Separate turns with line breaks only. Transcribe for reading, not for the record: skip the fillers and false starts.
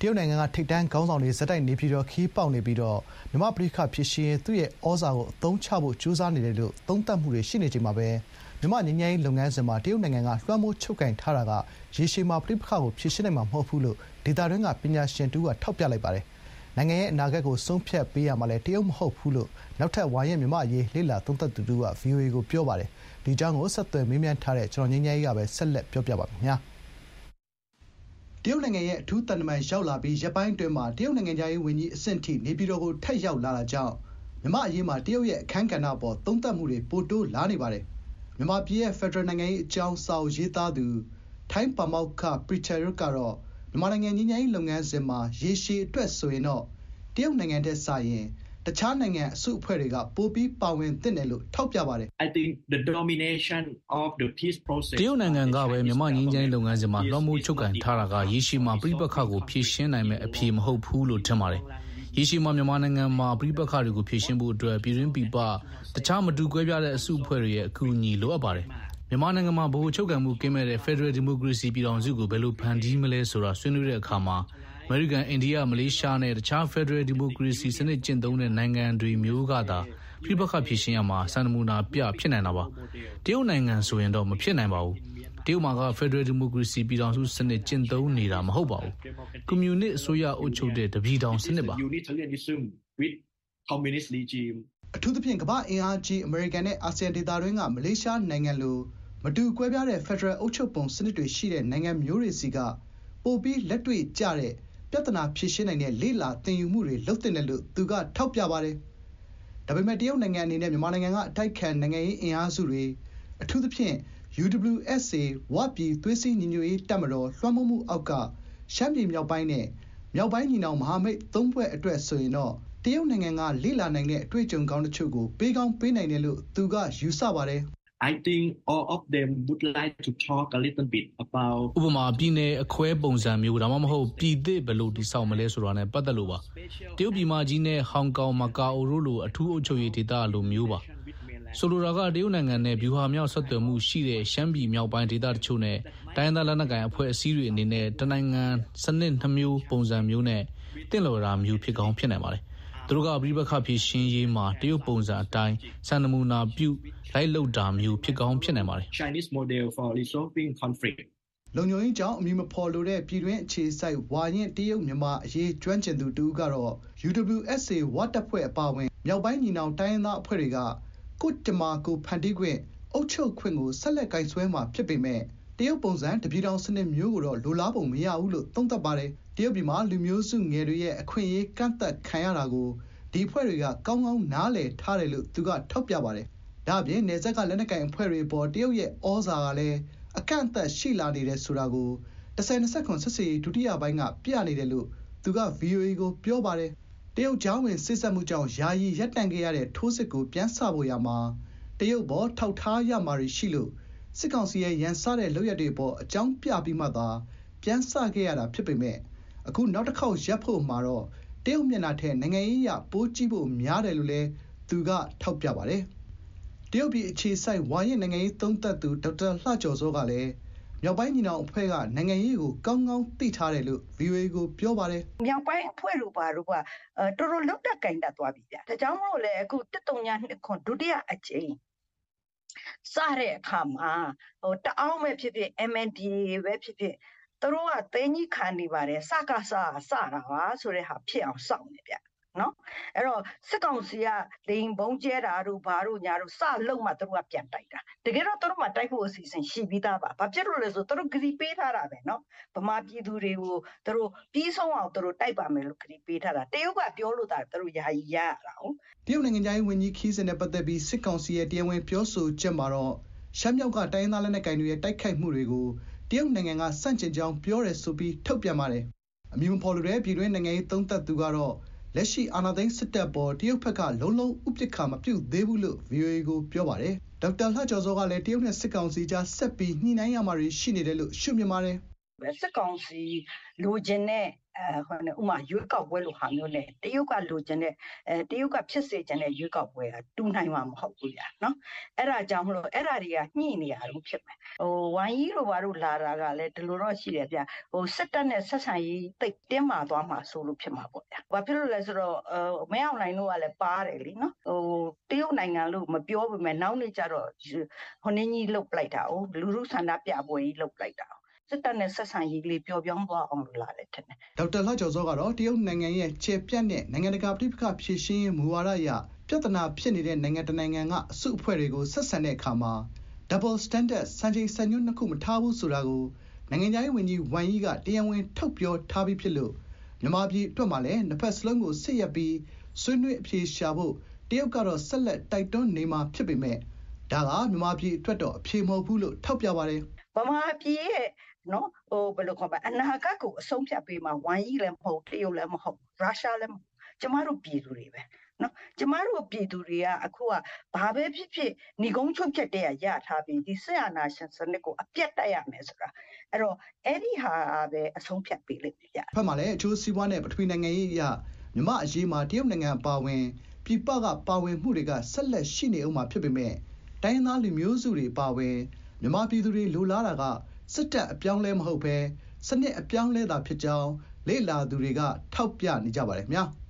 တရုတ်နိုင်ငံကထိပ်တန်းခေါင်းဆောင်တွေဇက်တိုက်နေပြည်တော်ခီးပေါက်နေပြီးမြန်မာပဋိပက္ခဖြစ်ရှင်းရေးသူ့ရဲ့ဩဇာကိုအသုံးချဖို့ကြိုးစားနေတယ်လို့သုံးသပ်မှုတွေရှိနေချိန်မှာပဲမြန်မာငြိမ်းချမ်းရေးလုပ်ငန်းစဉ်မှာတရုတ်နိုင်ငံကလွှမ်းမိုးချုပ်ကိုင်ထားတာကရေရှည်မှာပဋိပက္ခကိုဖြေရှင်းနိုင်မှာမဟုတ်ဘူးလို့ဒေသတွင်းကပညာရှင်တဦးကထောက်ပြလိုက်ပါတယ်။နိုင်ငံရဲ့အနာဂတ်ကိုဆုံးဖြတ်ပေးရမှာလည်းတရုတ်မဟုတ်ဘူးလို့နောက်ထပ်ဝါရင့်မြန်မာအရေးလေ့လာသုံးသပ်သူတဦးက VOA ကိုပြောပါတယ်။ဒီအကြောင်းကိုဆက်သွယ်မေးမြန်းထားတဲ့ကျွန်တော်ငြိမ်းချမ်းရေးကပဲဆက်လက်ပြောပြပါမယ်။တရုတ်နိုင်ငံရဲ့အထူးသံတမန်ရောက်လာပြီးရက်ပိုင်းအတွင်းမှာတရုတ်နိုင်ငံခြားရေးဝန်ကြီးအဆင့်ထိနေပြည်တော်ကိုထပ်ရောက်လာတာကြောင့်မြန်မာအရေးမှာတရုတ်ရဲ့အခမ်းကဏ္ဍပေါ်သုံးသပ်မှုတွေပိုတိုးလာနေပါတယ်။မြန်မာပြည်ရဲ့ဖက်ဒရယ်နိုင်ငံရေးအကြောင်းစာအုပ်ရေးသားသူထိုင်းပါမောက္ခပရီချာရွတ်ကတော့မြန်မာနိုင်ငံငြိမ်းချမ်းရေးလုပ်ငန်းစဉ်မှာရေရှည်အတွက်ဆိုရင်တော့တရုတ်နိုင်ငံတဲ့စာရင်တခြားနိုင်ငံအစုအဖွဲ့တွေကပိုပြီးပါဝင်သင့်တယ်လို့ထောက်ပြပါတယ်။
I think the domination of the peace process
တရုတ်နိုင်ငံကပဲမြန်မာငြိမ်းချမ်းရေးလုပ်ငန်းစဉ်မှာလွှမ်းမိုးချုပ်ကိုင်ထားတာကရေရှည်မှာပဋိပက္ခကိုဖြေရှင်းနိုင်မယ့်အဖြေမဟုတ်ဘူးလို့ထင်ပါတယ်။ရေရှည်မှာမြန်မာနိုင်ငံမှာပဋိပက္ခတွေကိုဖြေရှင်းဖို့အတွက်ပြည်တွင်းပြည်ပတခြားမတူကွဲပြားတဲ့အစုအဖွဲ့တွေရဲ့အကူအညီလိုအပ်ပါတယ်။မြန်မာနိုင်ငံမှာဗဟိုချုပ်ကိုင်မှုကင်းမဲ့တဲ့ Federal Democracy ပြည်ထောင်စုကိုဘယ်လိုဖန်တီးမလဲဆိုတာဆွေးနွေးတဲ့အခါမှာအမေရိကန်၊အိန္ဒိယ၊မလေးရှားနဲ့တခြား Federal Democracy စနစ်ကျင့်သုံးတဲ့နိုင်ငံတွေမျိုးကသာပဋိပက္ခဖြေရှင်းရမှာစံနမူနာပြဖြစ်နိုင်တာပါ။တရုတ်နိုင်ငံဆိုရင်တော့မဖြစ်နိုင်ပါဘူး။တရုတ်မှာက Federal Democracy ပြည်ထောင်စုစနစ်ကျင့်သုံးနေတာမဟုတ်ပါဘူး။ကွန်မြူနစ်အစိုးရအုပ်ချုပ်တဲ့တပြည်ထောင်စနစ်ပါ။
Unitarianism with communist regime
အထူးသဖြင့်ကမ္ဘာအင်အားကြီးအမေရိကန်နဲ့အာဆီယံဒေသတွင်းကမလေးရှားနိုင်ငံလိုမတူကွဲပြားတဲ့ဖက်ဒရယ်အုပ်ချုပ်ပုံစနစ်တွေရှိတဲ့နိုင်ငံမျိုးတွေစီကပိုပြီးလက်တွေ့ကျတဲ့ပြဿနာဖြေရှင်းနိုင်တဲ့လေ့လာသင်ယူမှုတွေလုပ်သင့်တယ်လို့သူကထောက်ပြပါတယ်။ဒါပေမဲ့တရုတ်နိုင်ငံအနေနဲ့မြန်မာနိုင်ငံကအတိုက်ခံနိုင်ငံရေးအင်အားစုတွေအထူးသဖြင့် UWSA ဝပြည်သွေးစည်းညီညွတ်ရေးတပ်မတော်လွှမ်းမိုးမှုအောက်ကရှမ်းပြည်မြောက်ပိုင်းနဲ့မြောက်ပိုင်းညီနောင်မဟာမိတ်၃ဖွဲ့အတွက်ဆိုရင်တော့တရုတ်နိုင်ငံကလေ့လာနိုင်တဲ့အတွေ့အကြုံကောင်းတချို့ကိုပေးကောင်းပေးနိုင်တယ်လို့သူကယူဆပါတယ်။
I think all of them would like to talk a little bit about
ဥပမာပြည်နယ်အခွဲပုံစံမျိုးဒါမှမဟုတ်ပြည်သစ်ဘယ်လိုတည်ဆောက်မလဲဆိုတာနဲ့ပတ်သက်လို့ပါတရုတ်ပြည်မကြီးနဲ့ဟောင်ကောင်မကာအိုတို့လိုအထူးအုပ်ချုပ်ရေးဒေသလိုမျိုးပါဆိုလိုတာကတရုတ်နိုင်ငံနဲ့ဗျူဟာမြောက်ဆက်သွယ်မှုရှိတဲ့ရှမ်းပြည်မြောက်ပိုင်းဒေသတချို့နဲ့တိုင်းဒေသလက်နက်ကိုင်အဖွဲ့အစည်းတွေအနေနဲ့တနိုင်ငံစနစ်နှမျိုးပုံစံမျိုးနဲ့တင့်လျော်တာမျိုးဖြစ်ကောင်းဖြစ်နိုင်ပါတယ်သူတို့ကပဋိပက္ခဖြေရှင်းရေးမှာတရုတ်ပုံစံအတိုင်းစံနမူနာပြုလိုက်လုပ်တာမျိုးဖြစ်ကောင်းဖြစ်နိုင်ပါတယ်
Chinese model for resolving conflict
လုံခြုံရေးကြောင့်အမည်မဖော်လိုတဲ့ပြည်တွင်းအခြေစိုက်ဝါရင့်တရုတ်မြန်မာအရေးကျွမ်းကျင်သူတဦးကတော့ UWSA ဝတပ်ဖွဲ့အပါအဝင်မြောက်ပိုင်းညီနောင်တိုင်းရင်းသားအဖွဲ့တွေကကိုယ့်ကြမ္မာကိုဖန်တီးခွင့်အုပ်ချုပ်ခွင့်ကိုဆက်လက်ကင်ဆွဲမှာဖြစ်ပေမဲ့တရုတ်ပုံစံတပြည်ထောင်စနစ်မျိုးကိုတော့လိုလားပုံမရဘူးလို့သုံးသပ်ပါတယ်။တရုတ်ပြည်မှာလူမျိုးစုငယ်တွေရဲ့အခွင့်အရေးကန့်သတ်ခံရတာကိုဒီအဖွဲ့တွေကကောင်းကောင်းနားလည်ထားတယ်လို့သူကထောက်ပြပါတယ်။ဒါ့အပြင်နယ်စပ်ကလက်နက်ကိုင်အဖွဲ့တွေပေါ်တရုတ်ရဲ့ဩဇာကလည်းအကန့်အသတ်ရှိလာနေတယ်ဆိုတာကို1029စစ်စေးဒုတိယပိုင်းကပြနေတယ်လို့သူက VOA ကိုပြောပါတယ်။တရုတ်ကြောင်းဝင်စစ်ဆက်မှုကြောင့်ယာယီရပ်တန့်ခဲ့ရတဲ့ထိုးစစ်ကိုပြန်ဆဖို့ရမှာတရုတ်ဘောထောက်ထားရမှာရှိလို့စစ်ကောင်စီရဲ့ရန်စတဲ့လုပ်ရက်တွေပေါ်အကြောင်းပြပြီးမှသာပြန်ဆခဲ့ရတာဖြစ်ပေမဲ့အခုနောက်တစ်ခေါက်ရပ်ဖို့မှာတော့တရုတ်မျက်နှာထက်နိုင်ငံရေးအရပိုးကြည့်ဖို့များတယ်လို့လည်းသူကထောက်ပြပါတယ်။တရုတ်ပြည်အခြေစိုက်ဝါရင့်နိုင်ငံရေးသုံးသပ်သူဒေါက်တာလှကျော်စောကလည်းမြောက်ပိုင်းညီနောင်အဖွဲ့ကနိုင်ငံရေးကိုကောင်းကောင်းသိထားတယ်လို့ VOA ကိုပြောပါတယ်
။မြောက်ပိုင်းအဖွဲ့တို့ပါတော့ကတော်တော်လောက်တက်ကင်တတ်သွားပြီဗျာ။ဒါကြောင့်မို့လဲအခု1329ဒုတိယအကြိမ်စတဲ့အခါမှာတအောင်ပဲဖြစ်ဖြစ် MNDAA ပဲဖြစ်ဖြစ်သူတို့ကသိန်းကြီးခံနေပါတယ်စကားစတာပါဆိုတဲ့ဟာဖြစ်အောင်စောင့်နေဗျနော်အဲ့တော့စစ်ကောင်စီကလိန်ဘုံကျဲတာတို့ဘာတို့ညာတို့စလုံးမှသူတို့ကပြန်တိုက်တာတကယ်တော့သူတို့မှတိုက်ဖို့အစီအစဉ်ရှိပြီးသားပါဘာဖြစ်လို့လဲဆိုသူတို့ဂရီပေးထားတာပဲနော်ဗမာပြည်သူတွေကိုသူတို့ပြီးဆုံးအောင်သူတို့တိုက်ပါမယ်လို့ဂရီပေးထားတာတရုတ်ကပြောလို့တာသူတို့ယာယီရတာဟုတ်
တရုတ်နိုင်ငံသားဝန်ကြီးခီးစင်နဲ့ပတ်သက်ပြီးစစ်ကောင်စီရဲ့တရားဝင်ပြောဆိုချက်မှာတော့ရှမ်းမြောက်ကတိုင်းသားလက်နက်ကိုင်တွေရဲ့တိုက်ခိုက်မှုတွေကိုတရုတ်နိုင်ငံကစန့်ကျင်ကြောင်းပြောတယ်ဆိုပြီးထုတ်ပြန်ပါတယ်အမည်မဖော်လိုတဲ့ပြည်တွင်းနိုင်ငံရေးသုံးသပ်သူကတော့လက်ရှိအာဏာသိမ်းစစ်တပ်ပေါ်တရုတ်ဘက်ကလုံးလုံးဥပက္ခမပြုတ်သေးဘူးလို့ VOA ကိုပြောပါတယ်ဒေါက်တာလှကျော်စောကလည်းတရုတ်နဲ့စစ်ကောင်စီကြားဆက်ပြီးညှိနှိုင်းရမှာရှိနေတယ်လို့ရှုမြင်ပါတယ်
စစ်ကောင်စီလိုချင်တဲ့ဥမာရွေးကောက်ပွဲလိုဟာမျိုးနဲ့တရုတ်ကလိုချင်တဲ့တရုတ်ကဖြစ်စေချင်တဲ့ရွေးကောက်ပွဲကတူနိုင်မှာမဟုတ်ဘူးဗျာနော်အဲ့ဒါကြောင့်မလို့အဲ့ဒါတွေကညှိနေရတော့ဖြစ်မယ်ဝိုင်းကြီးလိုဘာလို့လာတာကလည်းဒီလိုတော့ရှိတယ်ဗျာစစ်တပ်နဲ့ဆက်ဆံရေးတိတ်တင်းမာသွားမှာဆိုလို့ဖြစ်မှာပေါ့ဗျာဘာဖြစ်လို့လဲဆိုတော့မင်းအောင်လှိုင်တို့ကလည်းပါတယ်လीနော်တရုတ်နိုင်ငံလို့မပြောပေမဲ့နောက်နေ့ကျတော့ဟိုနင်းကြီးလှုပ်ပလိုက်တာလူထုဆန္ဒပြပွဲကြီးလှုပ်ပလိုက်တာစစ်တပ်နဲ့ဆက်ဆံရေးလေးပျော်ပြောင်းသွားအောင်လုပ်လာတယ်ထင်တယ်
ဒေါက်တာလှကျော်စောကတော့တရုတ်နိုင်ငံရဲ့ခြေပြတ်တဲ့နိုင်ငံတကာပြည်ပခဖြည့်ရှင်းရေးမူဝါဒအရပြဿနာဖြစ်နေတဲ့နိုင်ငံတနိုင်ငံကအစုအဖွဲ့တွေကိုဆက်ဆံတဲ့အခါမှာ double standard စံချိန်စံညွှန်းနှစ်ခုမထားဘူးဆိုတာကိုနိုင်ငံခြားရေးဝန်ကြီးဝမ်ယီကတရားဝင်ထုတ်ပြောထားပြီးဖြစ်လို့မြန်မာပြည်အတွက်မှလည်းနှစ်ဖက်စလုံးကိုစစ်ရပ်ပြီးဆွေးနွေးအဖြေရှာဖို့တရုတ်ကတော့ဆက်လက်တိုက်တွန်းနေမှာဖြစ်ပေမဲ့ဒါကမြန်မာပြည်အတွက်တော့အဖြေမဟုတ်ဘူးလို့ထောက်ပြပါတယ်
ဗမာပြည်ရဲ့နော်ဘယ်လိုခေါ်ပါအနာဂတ်ကိုအဆုံးဖြတ်ပေးမှာဝမ်ယီလည်းမဟုတ်တရုတ်လည်းမဟုတ်ရုရှားလည်းမဟုတ်ကျမတို့ပြည်သူတွေပဲနော်ကျမတို့ပြည်သူတွေကအခုကဘာပဲဖြစ်ဖြစ်ဏီကုန်းချုပ်ချက်တည်းရထားပြီးဒီဆက်အာဏာရှင်စနစ်ကိုအပြတ်တက်ရမယ်ဆိုတာအဲ့တော့အဲ့ဒီဟာပဲအဆုံးဖြတ်ပေးလိမ့်မယ်ဗျ
ဖက်မှာလည်းအကျိုးစီးပွားနဲ့ပထဝီနိုင်ငံရေးအရမြန်မာအရေးမှာတရုတ်နိုင်ငံပါဝင်ပြည်ပကပါဝင်မှုတွေကဆက်လက်ရှိနေအောင်မှာဖြစ်ပေမဲ့တိုင်းသားလူမျိုးစုတွေပါဝင်မြန်မာပြည်သူတွေလိုလားတာကစစ်တပ်အပြောင်းလဲမဟုတ်ဘဲစနစ်အပြောင်းလဲတာဖြစ်ကြောင်းလေ့လာသူတွေကထောက်ပြနေကြပါတယ်ခင်ဗျာ